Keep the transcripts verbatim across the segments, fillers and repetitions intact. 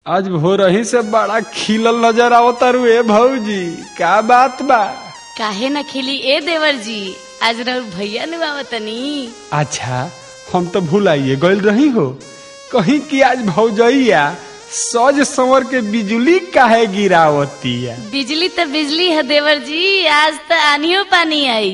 आज भोरही से बड़ा खिलल नजर आवतारू ए भौजी, का बात बा? काहे न खिली ए देवर जी, आज रउर भैया नु आवतनी। अच्छा, हम तो भुलाइए गइल रही हो कहीं कि आज भौजैया सज संवर के बिजली काहे गिरावती है? बिजली तो बिजली है देवर जी, आज तो आनियो पानी आई।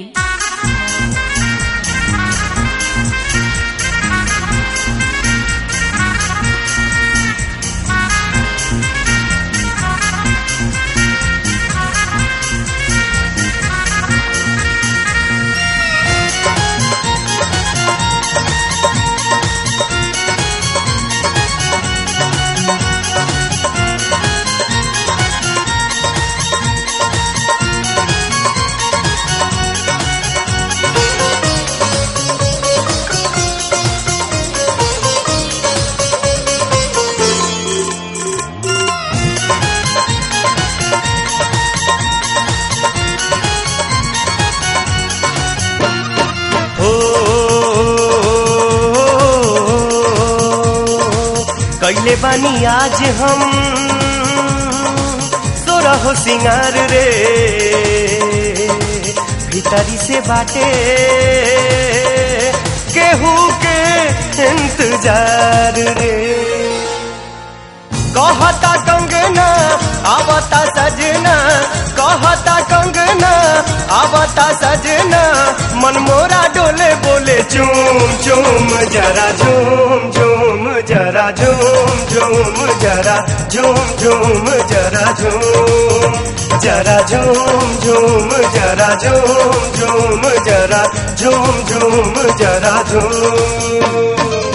कैले बानी आज हम सोरहो सिंगार रे, भीतरी से बाटे केहू के इंतजार रे। कहता कंगना आवता सजना, कहता कंगना आवता सजना, मन मोरा डोले बोले चूम चूम जरा झूम झूम जरा झूम झूम जरा झूम झूम जरा झूम जरा झूम झूम जरा झूम झूम जरा झूम झूम जरा झूम।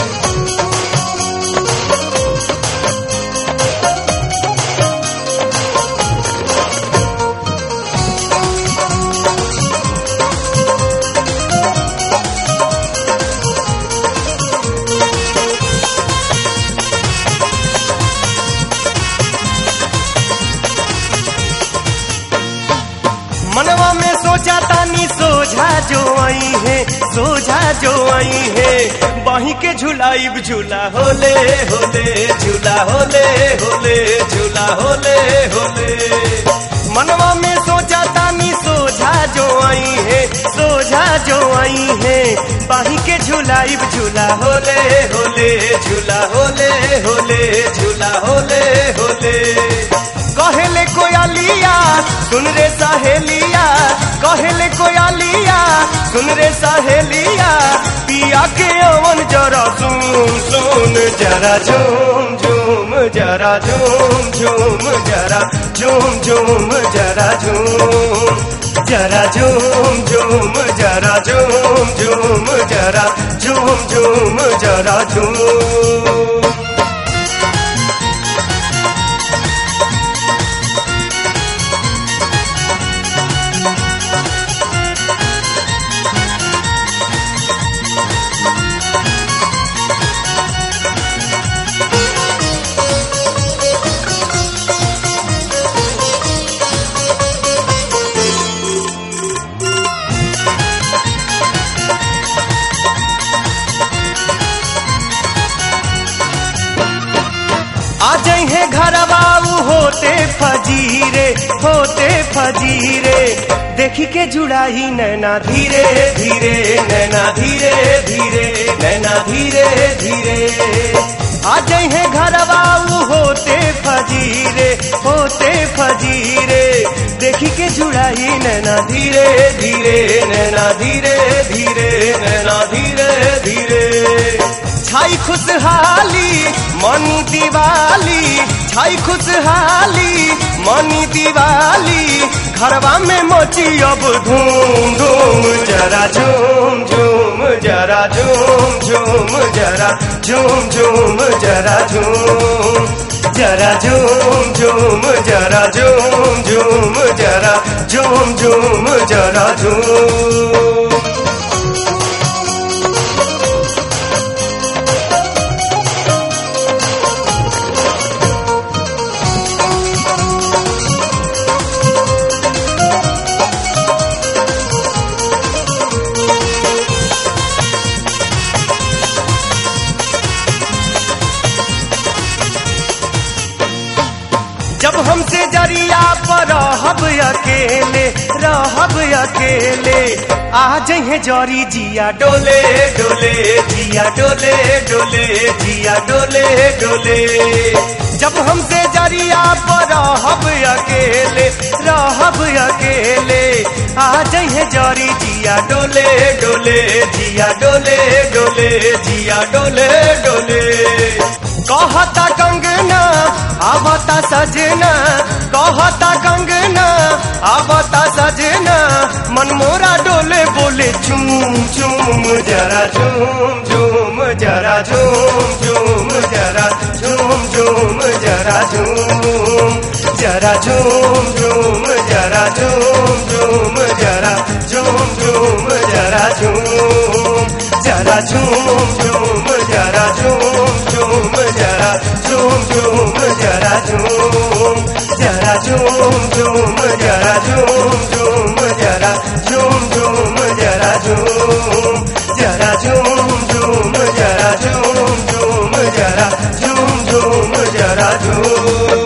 मनवा में सोचा तानी सोझा जो आई है, सोझा जो आई है, बाही के झुलाइब झूला होले होले झूला होले होले झूला होले होले। मनवा में सोचा तानी सोझा जो आई है, सोझा जो आई है, बाही के झुलाइब झूला होले होले झूला होले होले झूला होले होले। कहले कोयलिया सुन रे सहेलिया, कहले कोयलिया सुन रे सहेलिया, पिया के अवन जरा सुन सुन जरा झूम झूम जरा झूम झूम जरा झूम झूम जरा झूम जरा झूम झूम जरा झूम झूम जरा झूम झूम जरा झूम। आज है घरवाऊ होते फजीरे होते फजीरे, देखी के जुड़ाई नैना धीरे धीरे नैना धीरे धीरे नैना धीरे धीरे। आज है घरवाऊ होते फजीरे होते फजीरे, देखी के जुड़ाई नैना धीरे धीरे नैना धीरे धीरे नैना धीरे धीरे। छाई खुशहाली मनी दिवाली, छाई खुशहाली मनी दिवाली, घरवा में मोची अब धूम धूम जरा झूम झूम जरा झूम झूम जरा झूम झूम जरा झूम जरा झूम झूम जरा झूम झूम जरा झूम झूम जरा झूम। जब हमसे जरिया पर रहब अकेले रहब अकेले आ जइहे जरी जिया डोले डोले जिया डोले डोले जिया डोले डोले जब हमसे जरिया पर रहब अकेले रहब अकेले आ जइहे जरी जिया डोले डोले जिया डोले डोले जिया डोले डोले कहता कंगना आवता सजना कहता कंगना आवता सजना मन मोरा डोले बोले झूम झूम जरा झूम झूम जरा झूम झूम जरा झूम झूम जरा झूम जरा झूम झूम जरा झूम झूम जरा झूम झूम जरा झूम जरा झूम झूम जरा झूम झूम जरा झूम झूम जरा झूम जरा झूम झूम जरा झूम झूम जरा झूम झूम जरा झूम जरा झूम झूम जरा झूम झूम जरा झूम झूम जरा झूम